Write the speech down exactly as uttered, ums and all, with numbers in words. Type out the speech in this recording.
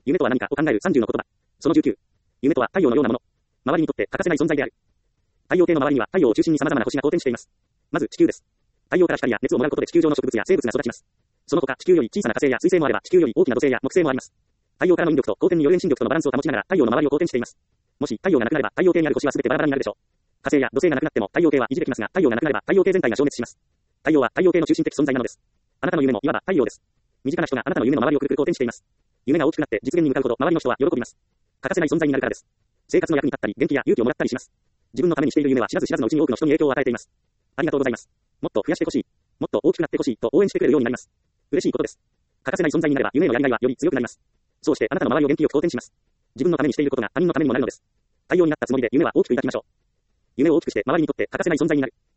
夢とは何かを考えるさんじゅうの言葉。そのじゅうきゅう。夢とは太陽のようなもの。周りにとって欠かせない存在である。太陽系の周りには太陽を中心に様々な星が公転しています。まず地球です。太陽から光や熱をもらうことで地球上の植物や生物が育ちます。その他地球より小さな火星や水星もあれば地球より大きな土星や木星もあります。太陽からの引力と公転による遠心力とのバランスを保ちながら太陽の周りを公転しています。もし太陽がなくなれば太陽系にある星は全てバラバラになるでしょう。火星や土星がなくなっても太陽系は維持できますが、太陽がなくなれば太陽系全体が消滅します。太陽は太陽系の中心的存在なのです。あなたの夢もいわば太陽です。身近な人があなたの夢の周りをくるくる公転しています。夢が大きくなって実現に向かうほど周りの人は喜びます。欠かせない存在になるからです。生活の役に立ったり元気や勇気をもらったりします。自分のためにしている夢は知らず知らずのうちに多くの人に影響を与えています。ありがとうございます。もっと増やしてほしい。もっと大きくなってほしいと応援してくれるようになります。嬉しいことです。欠かせない存在になれば夢へのやりがいはより強くなります。そうしてあなたの周りを元気よく好転します。自分のためにしていることが他人のためにもなるのです。太陽になったつもりで夢は大きく抱きましょう。夢を大きくして周りにとって欠かせない存在になる。